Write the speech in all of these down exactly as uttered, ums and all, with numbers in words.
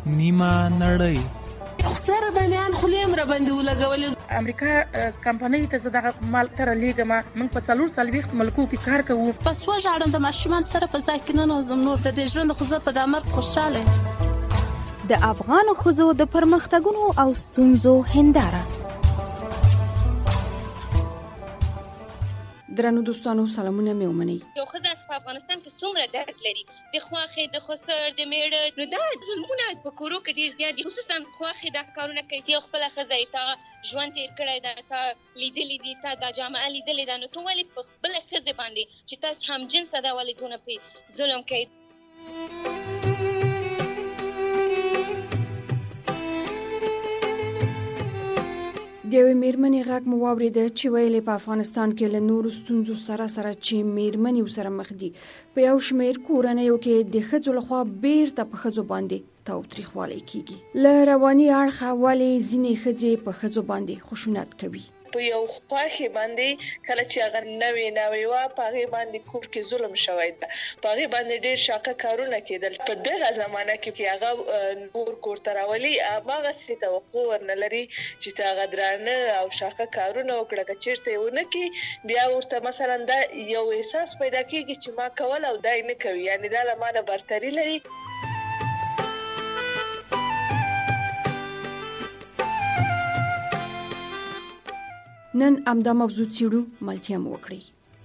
نیمه نړۍ. خسر به میان خلیم را باندې ولګولې. امریکا کمپنۍ ته زه دغه مال تر لیږم. موږ په څلور څلوېښت ملکو کې کار کوو. پس وژاړم د ماشومان سره په ځای کې ننوځم. نور د دې ژوند خو زه په دا مرګ خوشحاله یم. د افغانو ښځو د پرمختګونو او ستونزو هنداره. درنو دوستانو سلامونه مې ومنئ. یو ښځه په افغانستان کې څومره درد لري، د خواښې، د خسر، د میړه، نو دا ظلمونه په کورو کې ډېر زیات دي. خصوصا خواښې دا کارونه کوي، ته خپله ښځه یې، تا ژوند تېر کړی ده، تا لیدلي دي، تا دا جامعه لیدلې ده، نو ته ولې په خپله ښځې باندې چې تاسو هم جنسه ده ولې دونه پرې ظلم کوي؟ د یوې مېرمنې غږ مو واورېده چې ویلې په افغانستان کې له نورو ستونزو سره سره چې مېرمنې ورسره مخ دي، په یو شمېر کورنیو کې د ښځو لخوا بیرته په ښځو باندې تاوتریخوالی کیږي. له رواني اړخه ولې ځینې ښځې په ښځو باندې خشونت کوي؟ په یو خواښې باندې کله چې هغه نوې نوې وه، په هغې باندې کور کې ظلم شوی ده، په هغې باندې ډېر شاقه کارونه کېدل. په دغه زمانه کې چې هغه نور کور ته راولي، هماغسې توقع ورنه لري چې ته هغه درانه او شاقه کارونه وکړه. که چېرته یې ونه کړي، بیا ورته مثلا دا یو احساس پیدا کېږي چې ما کول او دا یې نه کوي، یعنې دا له ما نه برتري لري. نن همدا موضوع څېړو، ملتیا مو وکړئ.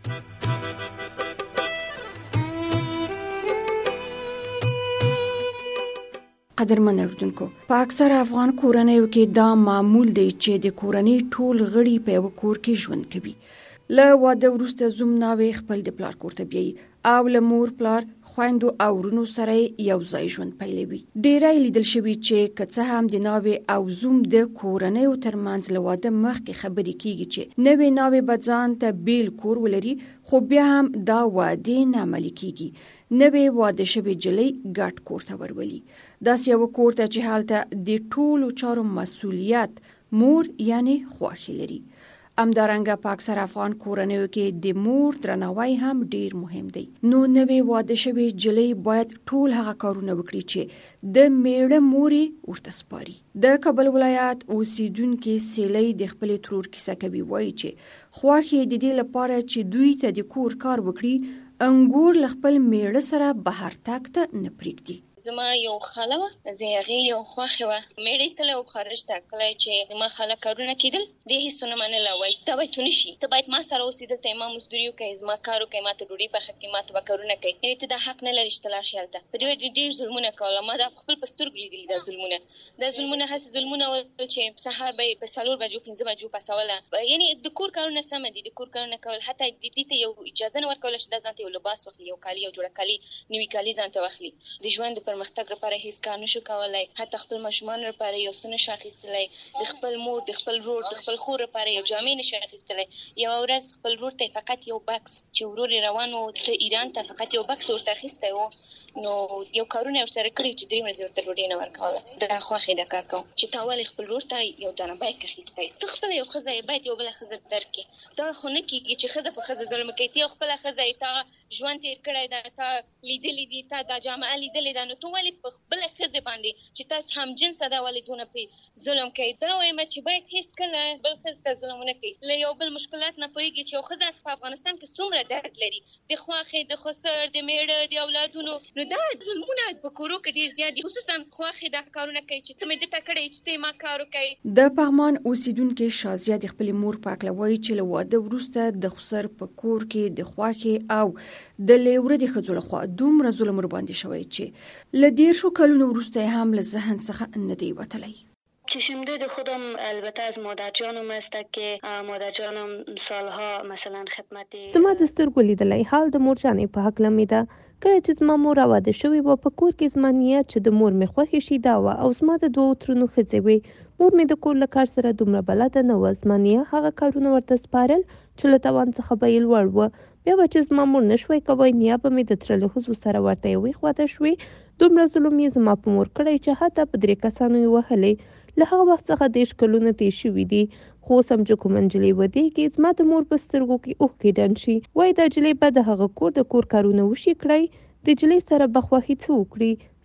قدرمن اورېدونکو، په اکثره افغان کورنیو کې دا معمول دی چې د کورنۍ ټول غړي په یو کور کې ژوند کوي. له واده وروسته زوم ناوې خپل د پلار کور ته بیایي او له مور، پلار، خویندو او ورونو سره یو ځای ژوند پیلوي. ډیری لیدل شوي چې که څه هم د ناوې او زوم د کورنیو ترمنځ له واده مخکې خبرې کیږي چې نوې ناوې به ځان ته بیل کور ولري، خو بیا هم دا وعدې نه عملي کیږي. نوې واده شوې جلۍ ګډ کور ته ورولي، داسې یو کور ته چې هلته د ټولو چارو مسؤلیت مور یعنی خواښې لري. همدارنګه په اکثر افغان کورنیو کې د مور درناوی هم ډیر مهم دی. نو نوې واده شوې جلۍ باید ټول هغه کارونه وکړي چې د میړه مورې ورته سپاري. د کابل ولایت اوسیدونکې سیلۍ د خپلې ترور کیسه کوي، وایي چې خواښې د دې لپاره چې دوی ته د کور کار وکړي، انګور له خپل میړه سره بهر تګ ته نه پرېږدي. زما یو خاله وه، زه هغې یو خواښې وه، میړه یې تللی و خارج ته. کله چې زما خاله کارونه کېدل، دې هېڅ ونه منله، وایي ته باید تو نه شي، ته باید ما سره اوسې، دلته یې ما مزدوري وکړې، زما کار وکړې، ما ته ډوډۍ پخه کړې، ما ته به کارونه کوي، یعنې ته دا حق نه لرې چې ته لاړ شې هلته. په دې وجه ډېر ظلمونه کوله. ما دا خپل په سترګو لیدلي دا ظلمونه. دا ظلمونه هسې ظلمونه ول چې سهار به یې په څلور بجو پنځه بجو پاسوله. یعنې د کور کارونه سمه دي، د کور کارونه کول، حتی دې ته یو اجازه نه ورکوله چې دا ځان ته یو لباس واخلي، یو کالي، یو جوړه کالي، نوي کالي ځان ته واخلي. د ژوند د پرمختګ لپاره هیڅ کار نشو کولای، حتی خپل ماشومان لپاره یو څه نشو اخیستلی، د خپل مور، د خپل ورور، د خپل خور لپاره یو جامې نشو اخیستلی. یوه ورځ خپل ورور ته فقط یو بکس، چې ورور یې روان و ته ایران ته، فقط یو بکس ورته اخیستی و، نو یو کارونه یې ورسره کړي چې درې ورځې ورته ډوډۍ نه ورکوله. دا خواښې دا کار کوم چې تا ولې خپل ورور ته یو دانه بیک اخیستی؟ ته خپله یو ښځه یې، باید یو بله ښځه درک کړې. دا خو نه کېږي چې ښځه په ښځه ظلم کوي. ته یو خپله ښځه یې، تا ژوند تېر کړی ده، تا لیدلي دي، تا دا جامعه لیدلې ده، نو ته ولې په خپله ښځې باندې چې تاسو هم جنسه ده ولې دونه پرې ظلم کوي؟ دا وایم چې باید هېڅکله بل ښځې ته ظلم ونه کوي. له یو بل مشکلات نه پوهېږي چې یو ښځه په افغانستان کې څومره درد لري، د خواښې، د خسر، د میړه، د اولادونو. نو دا ظلمونه په کورو کې ډېر زیات دي. خصوصا خواښې دا کارونه کوي چې ته مې دته کړی چې ته ما کار وکړې. د پغمان اوسیدونکې شازیه د خپلې مور په هکله وایي چې له واده وروسته د خسر په کور کې د خواښې او د لیوره د ښځو لخوا دومره ظلم ورباندې شوی چې له دیرشو کلونو وروسته یې هم له ذهن څخه نه دی وتلی. چشمدید خودم البته از مادر جانم است که مادر جانم سالها مثلا خدمتی زما د سترګو لیدلی حال د مور جانې په هکله مې ده. کله چې زما مور راواده شوې وه، په کور کې زما نیت چې د مور مې خوښې شي دا وه، او زما د دوو ترونو ښځې وې. مور مې د کور له کار سره دومره بلده نه وه. زما نیه هغه کارونه ورته سپارل چې له توان څخه به یې لوړ وه. بیا به چې زما مور نه شوی کوی، نیا به مې د تره له ښځو سره ورته یوې خواته شوې. دومره ظلم یې زما په مور کړی چې حتی په درې کسانو یې وهلې. له هغه وخت څخه دېرش کلونه تېر شوي دي، خو اوس هم چې کومه نجلۍ ودېږي، زما د مور په سترګو کې اوښکې ډنډ شي. وایي دا نجلۍ به د هغه کور د کور کارونه وشي کړی، د نجلۍ سره به خوښي څه وکړي.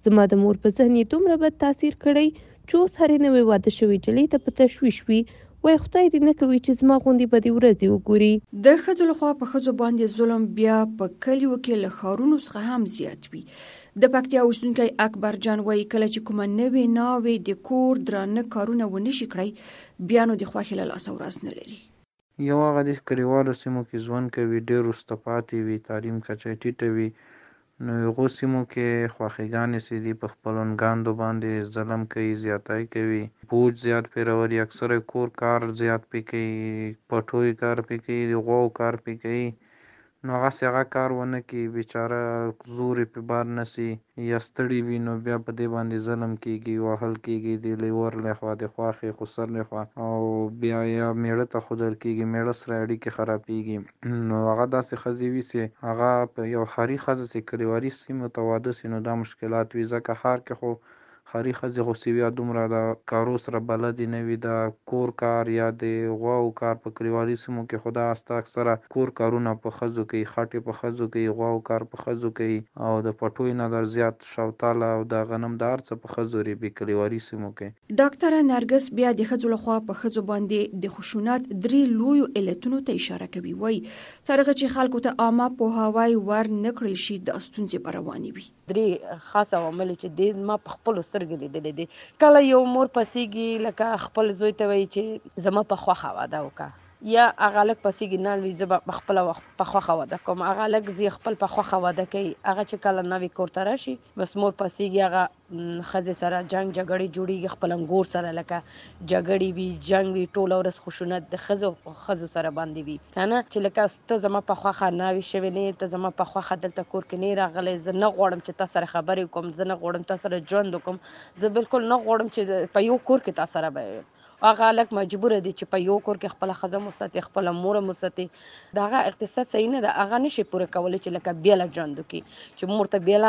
زما د مور په ذهن یې دومره بد تاثیر کړی چې اوس هرې نوې واده شوې نجلۍ ته په تشویش وي وای خدای دې نه کوي چې زما غوندې بدې ورځې وګوري. د ښځو لخوا په ښځو باندې ظلم بیا په کلیو کې له ښارونو څخه هم زیات وي. د پکتیا اوسیدونکی اکبر جان وایي کله چې کومه نوې ناوې د کور درانه کارونه ونشي کړی بیا نو د خوښۍ له لاسه ورځ نه لري. یو هغه د کلیوالو سیمو کې ژوند کوي، ډېر وروسته پاتې وي، تعلیم کچه یې ټیټه وي، نو هغو سیمو کې خواښیګانې چې دي په خپلو نګاندو باندې ظلم کوي، زیاتی کوي، بوج زیات پرې راولي، اکثره کور کار زیات پرې کوي، پټوی کار پرې کوي، د غواو کار پرې کوي، نو هغسې هغه کار ونه کړي، بیچاره زور یې پرې بار نه سي یا ستړي وي نو بیا په دې باندې ظلم کېږي، وهل کېږي د لیور له خوا، د خواښې خسر له خوا، او بیا یا میړه ته ښودل کېږي، میړه سره اړیکې خرابېږي. نو هغه داسې ښځې وي چې هغه په یو ښاري ښځه چې کلیوالي سیمو ته واده سي نو دا مشکلات وي، ځکه ښار کې خو ښاري ښځې خو چې بیا دومره د کارو سره بلدې نه وي، د کور کار یا د غواو کار په کلیوالي سیمو کې خو دا استه اکثره کور کارونه په ښځو کوي، خټې په ښځو کوي، غواو کار په ښځو کوي، او د پټوی نه در زیات شوتاله او د غنم د هر څه په ښځو ریبي کلیوالي سیمو کې. ډاکټره نرګس بیا د ښځو لخوا په ښځو باندې د خشونت درې لویو علتونو ته اشاره کوي. وایي تر هغه چې خلکو ته عامه پوهاوی ور نه کړل شي دا ستونزې به روانې وي. درې خاص عوامل چې د ما په خپلو سترګو لیدلي دي. کله یو مور پسیږي لکه خپل زوی ته وایي چې زما په خوښه واده وکړه، یا هغه هلک پسیږي نه وي زه به په خپله په خوښه واده کوم، هغه هلک زه خپل په خوښه واده کوي، هغه چې کله نوی کور ته راشي بس مور پسیږي هغه ښځې سره جنګ جګړې جوړېږي، خپل انګور سره لکه جګړې وي، جنګ وي، ټوله ورځ خشونت د ښځو ښځو سره باندې وي، که نه چې لکه ته زما په خوښه ناوې شوې نه، ته زما په خوښه دلته کور کې نه راغلی، زه نه غواړم چې تا سره خبرې وکړم، زه نه غواړم تا سره ژوند وکړم، زه بالکل نه غواړم چې په یو کور کې تا سره به هغه هلک مجبوره دی چې په یو کور کې خپله ښځه وساتي، خپله موره وساتي. د هغه اقتصاد صحیح نه ده، هغه نشي پوره کولی چې لکه بیله ژوند وکړي، چې مور ته بیله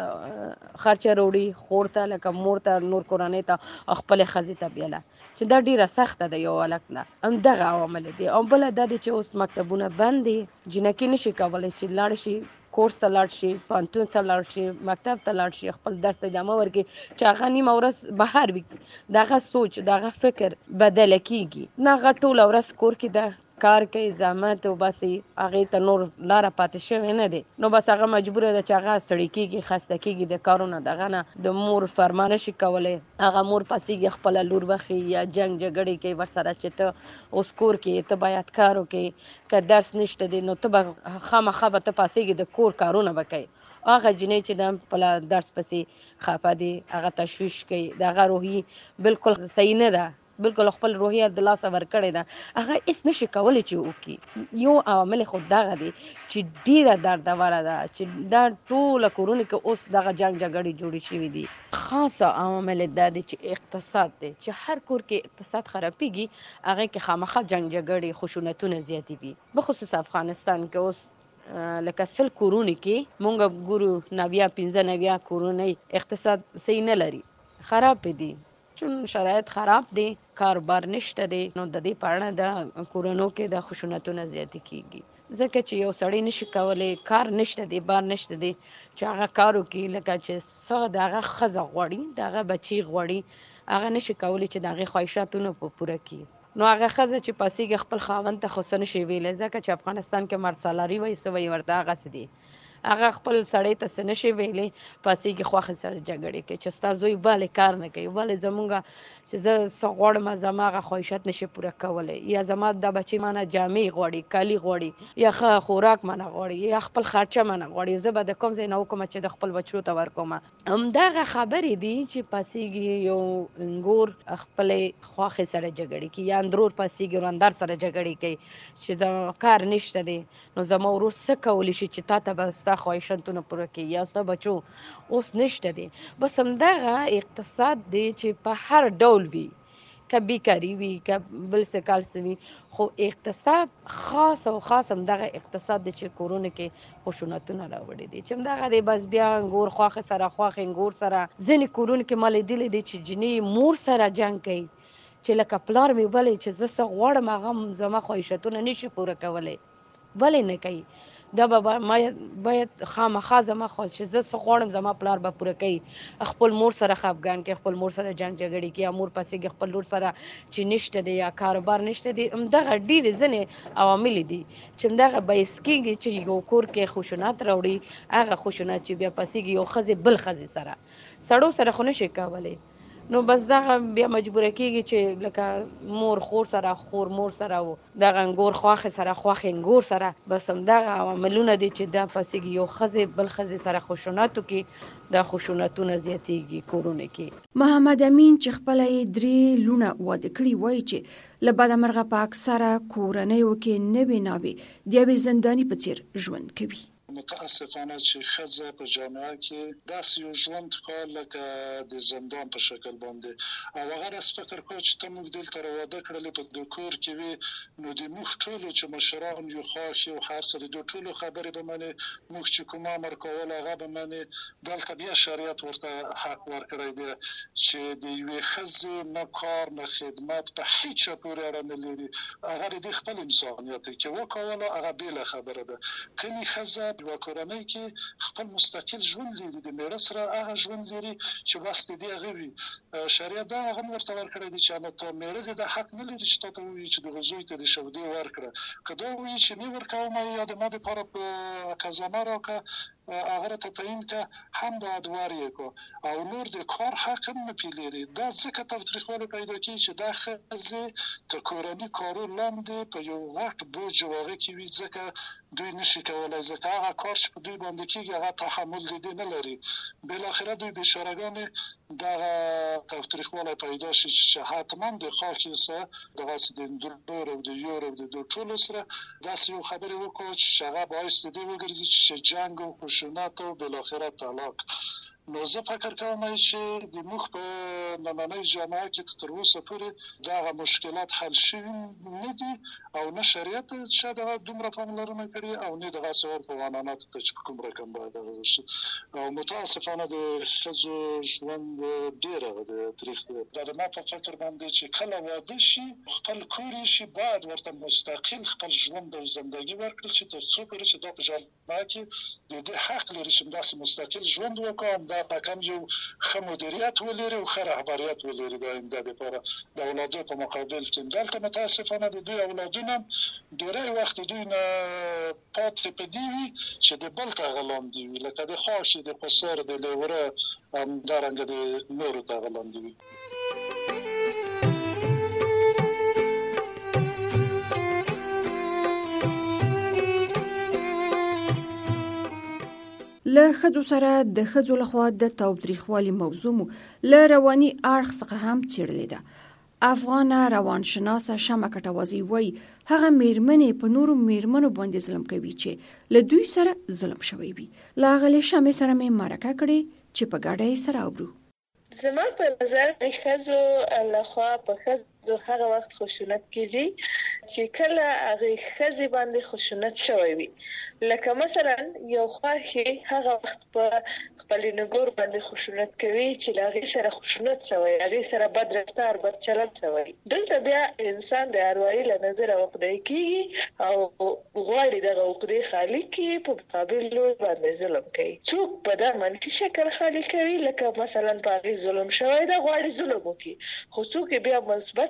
خرچه راوړي، خور ته لکه مور ته نور کورنۍ ته خپلې ښځې ته بیله، چې دا ډېره سخته ده یو هلک نه. همدغه عوامل دي. او بله دا دی چې اوس مکتبونه بند دي، جینکې نشي کولی چې لاړ شي کورس ته لاړ شي، پوهنتون ته لاړ شي، مکتب ته لاړ شي، خپل درس ته ادامه ورکړي، چې هغه نیمه ورځ بهر وي، د هغه سوچ د هغه فکر بدله کېږي، نه هغه ټوله ورځ کور کې ده، کار کوي، زحمت وباسي، هغې ته نور لاره پاتې شوې نه دی، نو بس هغه مجبوره ده چې هغه ستړې کېږي، خسته کېږي د کارونه، دغه نه د مور فرما نشي کولی، هغه مور پسېږي خپله لور بخي یا جنګ جګړې کوي ورسره چې ته اوس کور کې ته باید کار وکړې، که درس نشته دی نو ته به خامخا به ته پسېږي د کور کارونه به کوي. هغه جنۍ چې د خپله درس پسې خفه دي، هغه تشویش کوي، د هغه روحي بالکل صحیح نه ده، بالکل خپل روحیه د لاسه ورکړې ده، هغه هېڅ نشي کولی چې وکړي. یو عوامل خو دغه دی چې ډېره دردوره ده چې دا ټوله کورونو کې اوس دغه جنګ جګړې جوړې شوي دي. خاص عوامل دا دی چې اقتصاد دی، چې هر کور کې اقتصاد خرابېږي، هغې کې خامخا جنګ جګړې خشونتونه زیاتې وي. بخصوص افغانستان کې اوس لکه سل کورونو کې مونږ ګورو نویا پنځه نویا کورونه اقتصاد صحیح نه لري، خراب دي، چون شرایط خراب دي، کاروبار نشته دی، نو د دې په اړه د کورونو کې د خشونتونه زیاتې کېږي، ځکه چې یو سړی نشي کولی، کار نشته دی، بار نشته دی چې هغه کار وکړي، لکه چې څه د هغه ښځه غواړي، د هغه بچي غواړي، هغه نشي کولی چې د هغې خواهشاتونه په پوره کړي. نو هغه ښځه چې پسېږي خپل خاوند ته خو څه نشي ویلی، ځکه چې افغانستان کې مرد سالاري وایي څه وایي ورته هغسې دي، هغه خپل سړی ته څه نشي ویلی، پسېږي خوښې سره جګړې کوي چې ستا زوی ولې کار نه کوي، ولې زمونږ چې زه څه غواړم زما هغه خواهشات نشي پوره کولی، یا زما دا بچي مانه جامې غواړي، کالي غواړي، یا ښه خوراک مانه غواړي، یا خپل خرچه مانه غواړي، زه به د کوم ځای نه وکړم چې د خپل بچو ته ورکوم. همدغه خبرې دي چې پسېږي یو انګور خپلې خوښې سره جګړې کوي، یا اندرور پسېږي ورندر سره جګړې کوي چې د کار نشته دی، نو زما ورور څه کولی شي چې تا ته به ستا خواهشاتونه پوره کړي، یا ستا بچو اوس نشته دی. بس همدغه اقتصاد دی چې په هر ډول وي، که بیکاري وي، که بل څه کار څه وي، خو اقتصاد خاص او خاص همدغه اقتصاد دی چې کورونو کې خشونتونه راوړي دي، چې همدغه دی. بس بیا انګور خواښې سره خواښې انګور سره ځینې کورونو کې ما لیدلی دی چې جنۍ مور سره جنګ کوي، چې لکه پلار مې بلې چې زه څه غواړم هغه زما خواهشاتونه نشي پوره کولی، ولې نه کوي؟ دا به ما باید خامخا زما خو چې زه څه غواړم زما پلار به پوره کوي. خپل مور سره خفګان کې، خپل مور سره جنګ جګړې کې، یا مور پسې خپل لور سره چې نشته دی یا کاروبار نشته دی، همدغه ډېرې ځینې عوامل دي چې همدغه باعث کېږي چې یو کور کې خشونت راوړي. هغه خشونت چې بیا پسېږي یو ښځې بل ښځې سره، سړو سره خو نشي کولی. نو بس دغه بیا مجبوره کېږي چې لکه مور خور سره، خور مور سره، و دغه انګور خواښې سره، خواښې انګور سره، بس همدغه عواملونه دي چې دا پسېږي یو ښځې بل ښځې سره خشونت وکړي، دا خشونتونه زیاتېږي کورونه کې. محمد امین چې خپله یې درې لوڼه واده کړي وایي چې له بده مرغه په اکثره کورنیو کې نوې ناوې د یوې زنداني په څېر ژوند کوي. متاسفانه چې ښځه په جامعه کې داسې یو ژوند کوي لکه د زندان په شکل باندې، او هغه راس فکر کوي چې ته موږ دلته راواده کړلې په دې کور کې وي، نو د موږ ټولو چې مشران یو خوښ یو هر څه د دوی ټولو خبرې به منې، موږ چې کوم امر کول هغه به منې. دلته بیا شریعت ورته حق ورکړی دی چې د یوې ښځې نه کار نه خدمت په هیڅ چا پورې اړه نه لري، هغه د خپل انسانیت کې وکوله، هغه بېله خبره ده. کله ښځه یو کورنۍ کې خپل مستقل ژوند لري، د میړه سره هغه ژوند لري چې بس د دې هغه وي. شریعت دا هغه ورته ورکړی دی چې نه ته میړه دې د حق نه لري چې تا ته ووایي چې دغه زوی ته دې شودې ورکړه، که دا ووایي چې نه ورکوم یا د ما دپاره په قضامه راکړه هغه ته تعیین که هم باید ورې کړو، او نور د کار حق هم نه پې لري. دا ځکه تاوتریخوالی پیدا کېږي چې دا ښځې تر کورني کارو لاندې په یو غټ بوج او هغه کې وي، ځکه دوی نشي کولی، ځکه هغه کار چې په دوی باندې کېږي هغه تحمل د دې نه لري. بالاخره دوی بېچارهګانې دغه تاوتریخوالی پیدا شي چې حتما د خاکې سره دغسې د درور او د یور او د دوی ټولو سره داسې یو خبرې وکړو چې هغه باعث د دې وګرځي چې جنګ او خشونت او بالاخره طلاق. نو زه فکر کوم چې د موږ په نننۍ جامعه کې تر اوسه پورې دغه مشکلات حل شوي نه دي، او نه شریعت شاید هغه دومره پاملرنه کړې او نه دغسې ور په عنعناتو ته چې کوم رقم باید هغه شي. او متاسفانه د ښځو ژوند ډېر هغه دی تریخ دی. دا د ما په فکر باندې چې کله واده شي خپل کور یې شي باید ورته مستقل خپل ژوند او زندګي ورکړي چې تر څو پورې چې دا په جامعه کې د دې حق لري چې داسې مستقل ژوند وکړي، دا په کم یو ښه مدیریت ولري او ښه رهبریت ولري د آینده لپاره د اولادو په مقابل کې. دلته متاسفانه د دوی اولادونه ډېری وخت دوی نه پاتې په دې وي چې د بل ته هغه لاندې وي، لکه د خاښې د پسر د لیوره همدارنګه د نورو ته هغه لاندې وي. له ښځو سره د ښځو لخوا د تاوتریخوالي موضوع مو له رواني اړخ څخه هم څېړلې ده. افغانه روانشناسه شمه کټوازي وایي هغه میرمنې په نورو میرمنو باندې ظلم کوي چې له دوی سره ظلم شوی وي. له هغې شمې سره مې مرکه کړې چې په ګډه یې سره اورو. زما په نظر د ښځو لخوا په ښځو هغه وخت خشونت کېږي چې کله هغې ښځې باندې خشونت شوی وي. لکه مثلا یو خواښې هغه وخت په خپلې نګور باندې خشونت کوي چې له هغې سره خشونت شوی، هغې سره بد رفتار بد چلند شوی. دلته بیا انسان د اروايي له نظره عقده‌ای کېږي او غواړي دغه عقدې خالي کړي، په مقابل لور باندې ظلم کوي. څوک په دا منفي شکل خالي کوي لکه مثلا په هغې ظلم شوی ده غواړي ظلم وکړي، خو څوک بیا مثبت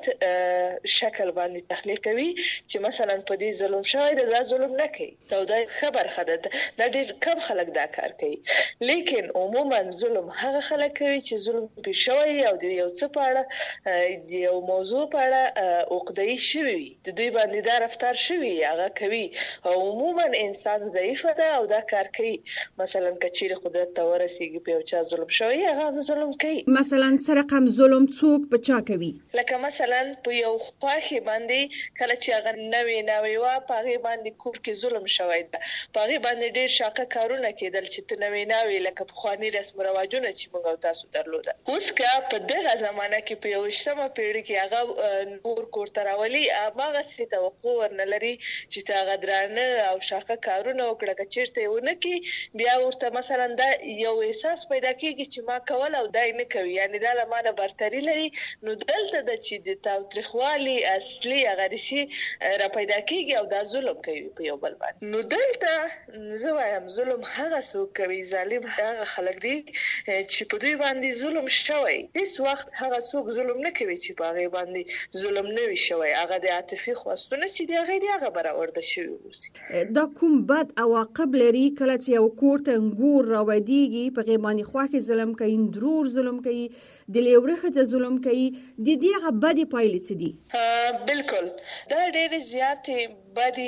شکل باندې تخلیق کوي چې مثلا په دې ظلم شوی ده دا ظلم نه کوي. دا د خبر خده دا ډېر کم خلک دا کار کوي، لیکن عموما ظلم هغه خلک کوي چې ظلم پېښ شوی او د یو څه په اړه د یو موضوع په اړه عقده‌ای شوي وي، د دوی باندې دا رفتار شوي هغه کوي. عموما انسان ضعیفه ده او دا کار کوي. مثلا که چیرې قدرت ته ورسېږي په یو چا ظلم شوی هغه هم ظلم کوي. مثلا څه رقم ظلم څوک په چا کوي؟ لکه مثلا په یو خواښې باندې کله چې هغه نوې نوې وه په هغې باندې کور کې ظلم شوی ده، په هغې باندې ډېر شاقه کارونه کېدل چې ته نوې نوې لکه پخواني رسم و رواجونه چې موږ او تاسو درلوده. اوس که په دغه زمانه کې په یوویشتمه پېړۍ کې هغه نور کور ته راولي هماغسې توقع ورنه لري چې ته هغه درانه او شاقه کارونه وکړه، که چېرته یې ونه کړي بیا ورته مثلا دا یو احساس پیدا کېږي چې ما کول او دا یې نه کوي، یعنې دا له ما نه برتري لري. نو دلته ده چې د د تاوتریخوالي اصلي هغه ریښې را پیدا کیږي او دا ظلم کوي په یو بل باندې. نو دلته زه وایم ظلم هغه څوک کوي، ظالم هغه خلک دي چې په دوی باندې ظلم شوی. هیڅ وخت هغه څوک ظلم نه کوي چې په هغې باندې ظلم نه وي شوی. هغه د عاطفي خواستونه چې د هغې دي هغه برآورده شوي اوسي. دا کوم بد عواقب لري کله چې یو کور ته انګور راودیږي، په هغې باندې خوښې ظلم کوي، درور ظلم کوي، د لیورې ښځه ظلم کوي، د دې هغه بدې پایلې څه دي؟ بالکل دا ډېرې زیاتې بدې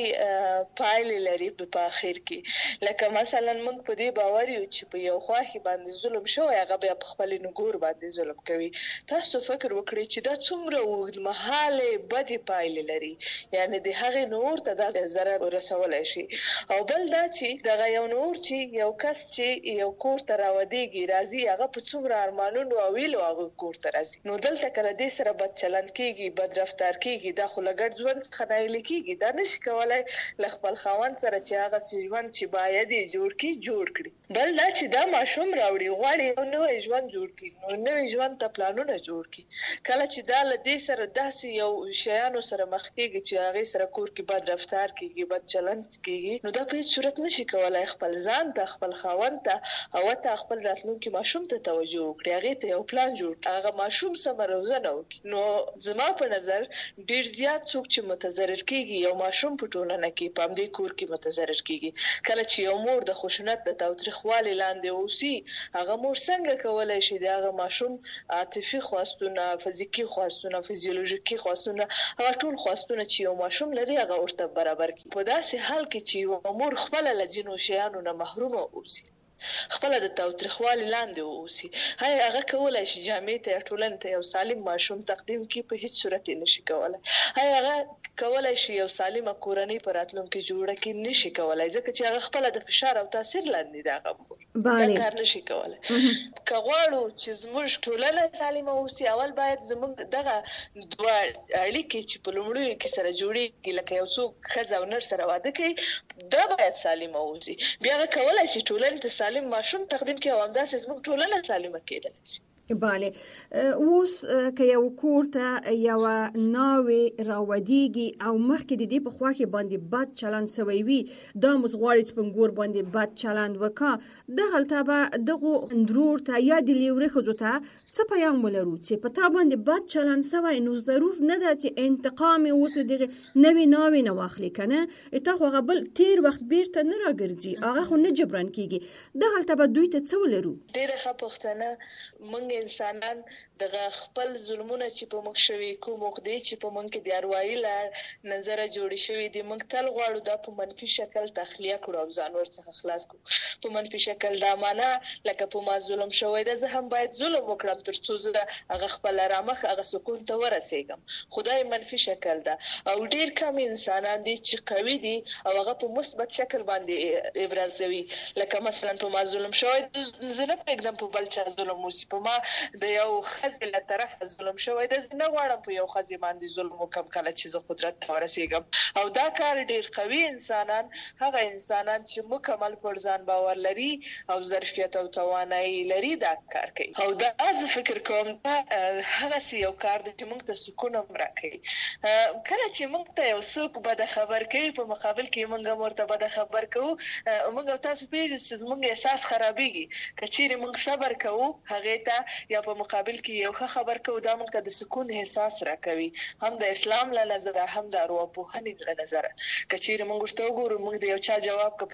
پایلې لري په اخر کې. لکه مثلا موږ په دې باور یو چې په یو خواښې باندې ظلم شوی، هغه بیا په خپل نګور باندې ظلم کوي. تاسو فکر وکړئ چې دا څومره اوږدمهالې بدې پایلې لري، یعنې د هغې نور ته دا ضرر رسولی شي. او بل دا چې دغه یو نور چې یو کس چې یو کور ته راودیږي راځي، هغه په څومره ارمانونو او ویلو هغه کور ته راځي. نو دلته کله دې سره بد چلند کېږي، بد رفتار کېږي، دا خو له ګډ ژوند څخه نایلې کېږي. دا نشي کولی له خپل خاوند سره چې هغه ژوند چې باید یې جوړ کړي جوړ کړي. بل دا چې دا ماشوم راوړي غواړي یو نوی ژوند جوړ کړي، نو نوی ژوند ته پلانونه جوړ کړي. کله چې دا له دې سره داسې یو شیانو سره مخ کېږي چې هغې سره کور کې بد رفتار کېږي، بد چلند کېږي، نو دا په هېڅ صورت نشي کولی خپل ځان ته، خپل خاوند ته او حتی خپل راتلونکي ماشوم ته توجه وکړي، هغې ته یو پلان جوړ کړي، هغه ماشوم سمه روزنه وکړي. نو زما په نظر ډېر زیات څوک چې متضرر کېږي یو ماشوم په ټولنه کې په همدې کور کې متضرر کېږي. کله چې یو مور د خشونت د تاوتریخوالي لاندې اوسي، هغه مور څنګه کولی شي د هغه ماشوم عاطفي خواستونه، فزیکي خواستونه، فزیولوژیکي خواستونه، هغه ټول خواستونه چې یو ماشوم لري هغه ورته برابر کړي. په داسې حال کې چې یو مور خپله له ځینو شیانو نه محرومه اوسي، خپله د تاوتریخوالي لاندې واوسي، هغه کولی شي جامعې ته یا ټولنې ته یو سالم ماشوم تقدیم کړي؟ په هېڅ صورت یې نشي کولی. هغه کولی شي یو سالمه کورنۍ په راتلونکي جوړه کړي؟ نشي کولی، ځکه چې هغه خپله د فشار او تاثیر لاندې ده. هغه مور دا کار نشي کولی. که غواړو چې زموږ ټولنه سالمه اوسي، اول باید زموږ دغه دوه اړیکې چې په لومړیو کې سره جوړېږي، لکه یو څوک ښځه او نر سره واده کوي، دا باید سالمه اوسي. بیا هغه کولی شي ټولنې ته سالم ماشوم تقدیم کړي او همداسې زموږ ټولنه سالمه کېدلی شي. بله، اوس که یو کور ته یوه ناوې راودیږي او مخکې د دې په خوا کې باندې بد چلند سوی وي، دا اوس غواړي چې په انګور باندې بد چلند وکړه، دغلته به دغو اندرور ته یا د لیورې ښځو ته څه پیغام ولرو چې په تا باندې بد چلند سوی، نو ضرور نه ده چې انتقام یې اوس له دغې نوې ناوې نه واخلي، که نه تا خو هغه بل تېر وخت بیرته نه راګرځي، هغه خو نه جبران کېږي. دغلته به دوی ته څه ولرو؟ ډېره ښه پوښتنه. موږ انسانان دغه خپل ظلمونه چې په موږ شوي، کوم عقدې چې په موږ کې د اروايي له نظره جوړې شوي دي، موږ تل غواړو دا په منفي شکل تخلیه کړو او ځان ورڅخه خلاص کړو په منفي شکل. دا معنا لکه په ما ظلم شوی ده، زه هم باید ظلم وکړم تر څو زه هغه خپل ارامښت، هغه سکون ته ورسېږم. خو دا منفي شکل ده او ډېر کم انسانان دي چې قوي دي او هغه په مثبت شکل باندې ابرازوي. لکه مثلا په ما ظلم شوی، زه نه پرېږدم په بل چا ظلم وسي. په ما د یو ښځې له طرفه ظلم شوی ده، زه نه غواړم په یو ښځې باندې ظلم وکړم کله چې زه قدرت ته ورسېږم. او دا کار ډېر قوي انسانان، هغه انسانان چې مکمل پر ځان باور لري او ظرفیت او توانایي لري، دا کار کوي. او دا زه فکر کوم دا هغسې یو کار دی چې موږ ته سکون هم راکوي. کله چې موږ ته یو څوک بده خبر کوي، په مقابل کې موږ هم ورته بده خبر کوو، موږ او تاسو پوهېږو چې زموږ احساس خرابېږي. که چیرې موږ صبر کوو هغې ته یا په مقابل کې یو ښه خبر کوو، دا موږ ته د سکون احساس راکوي، هم د اسلام له نظره هم د ارواپوهنې له نظره. که چیرې موږ ورته وګورو، موږ د یو چا جواب که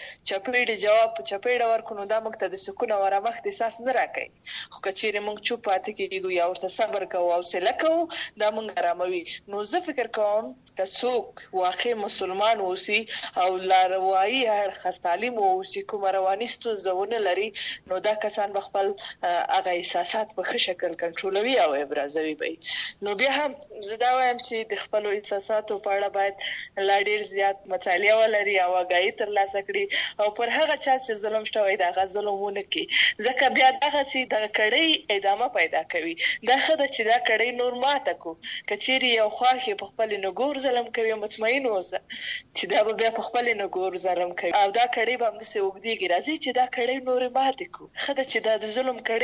چپېړې جواب په چپېړه ورکړو، نو دا موږ ته د سکون او ارامښت احساس نه راکوي. خو که چیرې موږ چوپ پاتې کېږو یا ورته صبر کوو او حوصله کوو، دا موږ اراموي. نو زه فکر کوم که څوک واقع مسلمان اوسي او لاروایي اړخه سالم واوسي، کومه رواني ستونزه ونه لري، نو دا کسان به خپل هغه احساسات په ښه شکل کنټرولوي او ابرازوي به. نو بیا هم زه دا وایم چې د خپلو احساساتو په اړه باید لا ډېر زیات مطالعه ولري او آګاهي ترلاسه کړي او پر هغه چا چې ظلم شوی د هغه ظلم ونه کړي، ځکه بیا دغسې دغه کړۍ ادامه پیدا کوي. دا ښه ده چې دا کړۍ نور ماته کړو. که چیرې یو خواښ یې په خپلې نګور ظلم کوي، مطمئن اوسه چې دا به بیا په خپلې نګور ظلم کوي او دا کړۍ به همداسې اوږدېږي. راځئ چې دا کړۍ نورې ماتې کړو. ښه ده چې دا د ظلم کړۍ ماتې کړو،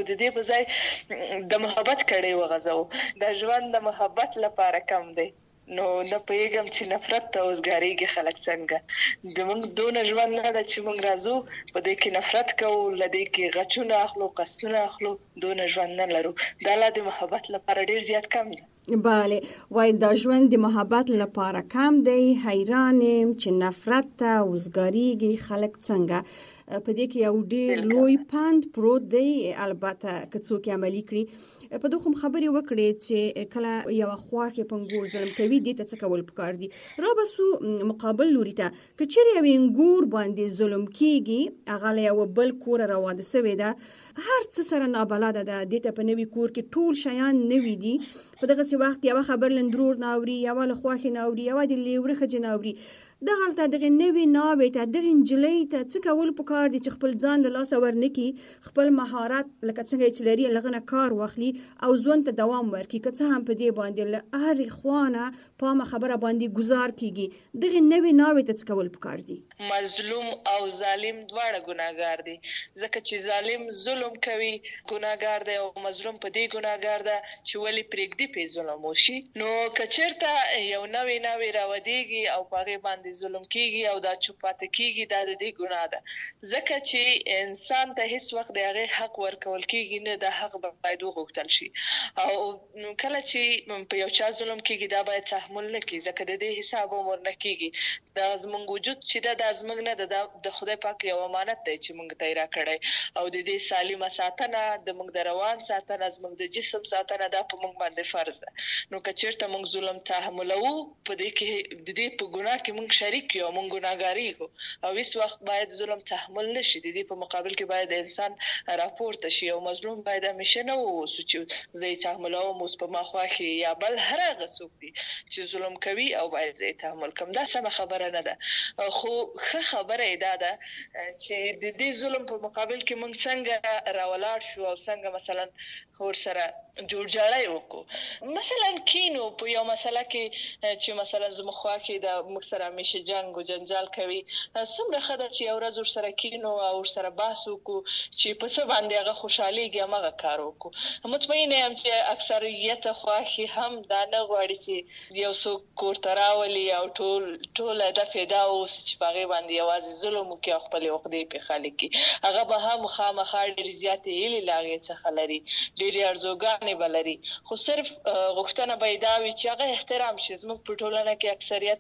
خلکو د دې په ځای د محبت کړي وغځو د ژوند د محبت لپاره کم دی نو نه پېږم چې نفرت ته اوسګاریږي خلک څنګه د موږ دونه ژوند نه ده چې موږ راځو په دې کې نفرت کوو لدې کې غچونه اخلو قصدونه اخلو دونه ژوند نه لرو دا لا د محبت لپاره ډیر زیات کم دی بله وای دا ژوند د محبت لپاره کم دی حیران یم چې نفرت ته اوسګاریږي خلک څنګه په دې کې یو ډیر لوی پند پروت دی البته که څوک عملي کړي په دوه خبرې وکړې چې کله یو خواخې پنګور ظلم کوي دې ته څه کول پکار دي را بسو مقابل لوري ته که چیرې یو انګور باندې ظلم کیږي هغه له یو بل کور راواده سوی ده هر څه سره نابلده ده دې ته په نوي کور کې ټول شیان نوي دي په دغه وخت یو خبر لندرور ناوري یو له خواخې ناوري یو د لیوره خځې ناوري دغه ته دغه نوي ناوي ته دغه انجلۍ ته څه کول پکار دي چې خپل ځان له لاسه ورنکي خپل مهارت لکه څنګه چې لري لغنه کار واخلي او ژوند ته دوام ورکړي که څه هم په دې باندې له هرې خوانه پامه خبره باندې گزار کیږي دغه نوي ناوي ته څه کول پکار دي مظلوم او ظالم دواړه ګناهګار دي ځکه چې ظالم ظلم کوي ګناهګار دی او مظلوم په دې ګناهګار ده چې ولې پرېږدي په ظلم وشي نو که چېرته یو نوی نوی راودېږي او په هغې باندې ظلم کیږي او دا چوپ پاتې کیږي دا د دې ګناه ده ځکه چې انسان ته هیڅ وخت د هغې حق ورکول کیږي نه د حق باید وغوښتل شي او کله چې په یو چا ظلم کیږي دا باید تحمل نه کړي ځکه د دې حساب هم ورنه کیږي دا زموږ وجود چې ده دا زموږ نه ده د خدای پاک یو امانت دی چې موږ ته یې راکړی او د دې سالمه ساتنه د موږ د روان ساتنه زموږ د جسم ساتنه دا په موږ باندې فرض ده نو که چېرته موږ ظلم تحملوو په دې کې د دې په ګناه کې موږ شریک یو موږ ګناهګاري یو او هیڅ وخت باید ظلم تحمل نشي د دې په مقابل کې باید انسان راپورته شي او مظلوم باید همیشه نه واوسو چې زه یې تحملوم اوس په ما خوښي یا بل هر هغه څوک دي چې ظلم کوي او باید زه یې تحمل کړم دا سمه خبره نه ده خو ښه خبره یې دا ده چې د دې ظلم په مقابل کې موږ څنګه راولاړ شو او څنګه مثلا ورسره جوړجاړی وکړو مثلا کینو په یو مسله کې چې مثلا زموږ خواښې د موږ سره همیشه جنګ او جنجال کوي څومره ښه ده چې یو ورځ ورسره کینو او ورسره بحث وکړو چې په څه باندې هغه خوشحالېږي همغه کار وکړو مطمئنه یم چې اکثریت خواښې هم دا نه غواړي چې یو څوک کور ته راولي او ټول ټول هدف یې دا اوسي چې په هغې باندې یوازې ظلم وکړي او خپلې عقدې پرې خالي کړي هغه به هم خامخا ډېرې زیاتې هیلې له هغې څخه لري ډېرې ارزوګانې به لري خو صرف غوښتنه به یې دا وي چې هغه احترام شي زموږ په ټولنه کې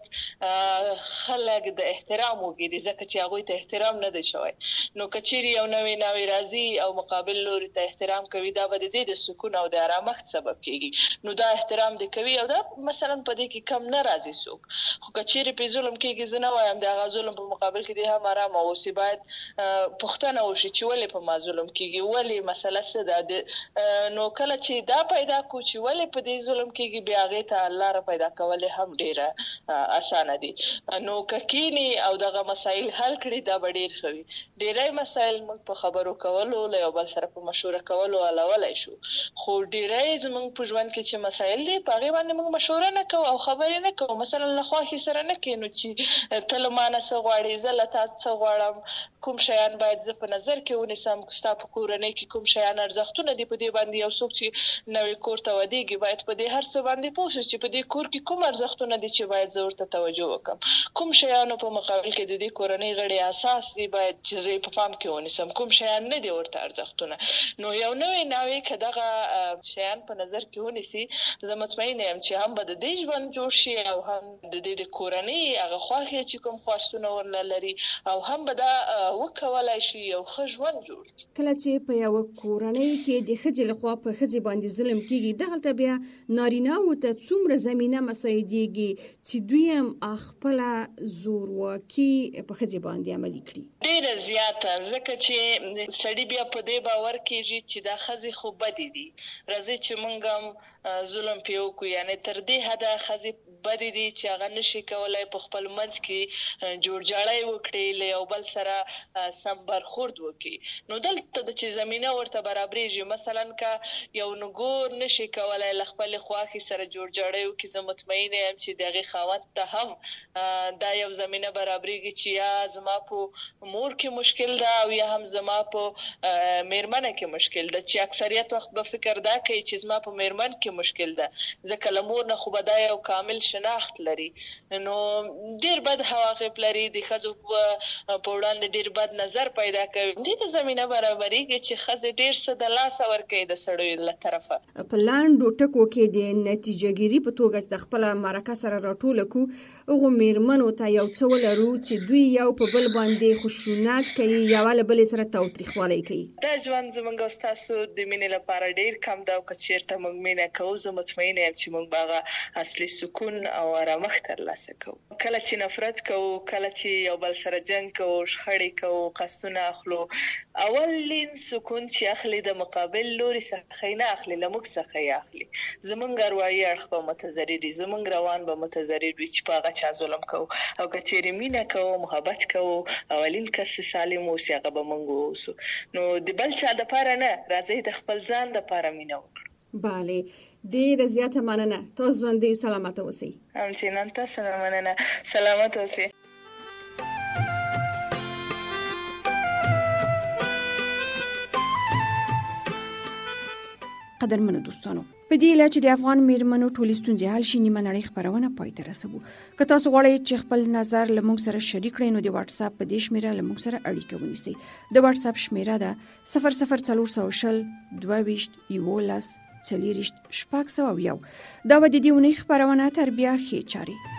اکثریت خلک د احترام وګوري ځکه چې هغوی ته احترام نه دی شوی نو که چیرې یو نوی نوی راځي او مقابل لوري ته احترام کوي دا به د دې د سکون او د ارامښت سبب کیږي نو دا احترام دی کوي او دا مثلا په دې کې کم نه راځي څوک خو که چیرې پرې ظلم کیږي زه نه وایم د هغه ظلم په مقابل کې دی هم ارامه اوسي باید پوښتنه وشي چې ولې په ما ظلم کیږي ولې مسله څه ده نو کله چې دا پیدا کو چې ولې په دې ظلم کېږي بیا هغې ته حل لاره پیدا کول هم ډېره اسانه دي نو که کینی او دغه مسایل حل کړي دا به ډېر ښه وي ډېری مسایل موږ په خبرو کولو له یو بل سره په مشوره کولو حلولی شو خو ډېری زموږ په ژوند کې چې مسایل دي په هغې باندې موږ مشوره نه کوو او خبرې نه کوو مثلا له خواښې سره نه کینو چې ته له ما نه څه غواړې زه له تا څه غواړم کوم شیان باید زه په نظر کې ونیسم ستا په کورنۍ کې کوم شیان ارزښتونه دي په دې باندې یو څوک چې نوی کور ته ودېږي باید په دې هر څه باندې پوه شي چې په دې کور کې کوم ارزښتونه دي چې باید زه ورته توجه وکړم کوم شیانو په مقابل کې د دې کورنۍ غړي اساس دي باید چې زه یې په پام کې ونیسم کوم شیان نه دي ورته ارزښتونه نو یو نوی ناوی که دغه شیان په نظر کې ونیسي زه مطمئنه یم چې هم به د دې ژوند جوړ شي او هم د دې د کورنۍ هغه خواښې چې کوم خواستونه ورله لري او هم به دا وکولی شي یو ښه ژوند جوړ کړي کله چې په یوه کورنۍ کې د ښځې لخوا په ښځې باندې ظلم کیږي دغلته بیا نارینه‌وو ته څومره زمینه مساعدېږي چې دوی هم خپله زورواکي په ښځې باندې عملي کړي ډېره زیاته ځکه چې سړي بیا په دې باور کېږي چې دا ښځې خو بدې دي راځئ چې موږ هم ظلم پرې وکړو یعنې تر دې حده ښځې بد دي چې هغه نشي کولای په خپل منځ کې جوړجاړی وکړي له یو بل سره سم برخورد وکړي. نو دلته د چې زمينه ورته برابرېږي، مثلا که یو نګور نشي کولای له خپل خواخي سره جوړجاړی وکړي، زه مطمئنه یم چې دغه خاوند ته هم دا یو زمينه برابرېږي چې یا زما په مور کې مشکل ده او یا هم زما په میرمنه کې مشکل ده، چې اکثریت وخت به فکر دا کوي چې زما په میرمن کې مشکل ده، ځکه له مور نه خو به دا یو کامل شناخت لري. نو ډېر بد عواقب لري، د ښځو په وړاندې ډېر بد نظر پیدا کوي. دې ته زمینه برابرېږي چې ښځې ډېر څه د لاسه ورکوي د سړیو له طرفه. په لاندو ټکو کې د نتیجه ګیري په توګه د خپله مرکه سره راټوله کړو، هغو میرمنو ته یو څه ولرو چې دوی یو په بل باندې خشونت کوي، یوه له بلې سره تاوتریخوالی کوي. دا ژوند زموږ او ستاسو د مینې لپاره ډېر کم ده او که چېرته موږ مینه کوو، زه مطمئنه یم چې موږ به هغه اصلي سکون او آرامښت ترلاسه کوو. کله چې نفرت کوو، کله چې یو بل سره جنګ کوو، شخړې کوو، قصدونه اخلو، اولین سکون چې اخلي د مقابل لوري څخه نه اخلي، له موږ څخه یې اخلي. زموږ اروايي اړخ به متضرر وي، زموږ روان به متضرر وي چې په هغه چا ظلم کوو. او که چېرې مینه کوو، محبت کوو، اولین کس سالم اوسي هغه به موږ واوسو. نو د بل چا دپاره نه، راځئ د خپل ځان دپاره مینه وکړو. بله، ډېره زیاته مننه. تاسو ژوندي سلامته اوسئ. همچنان تاسو نه مننه، سلامت اوسئ. قدرمنو دوستانو، په دې هیله چې د افغان میرمنو ټولې ستونزې حل شي، نیمه نړۍ خپرونه پای ته رسوو. که تاسو غواړئ چې خپل نظر له موږ سره شریک کړئ، نو د واتس اپ په دې شمیره له موږ سره اړیکه ونیسئ. د واتس اپ شمیره ده صفر صفر څلور سوه شل دوه ویشت یولس څلېرویشت شپږ سوه او یو. دا به د دې اونۍ خپرونه تر بیا ښې چارې.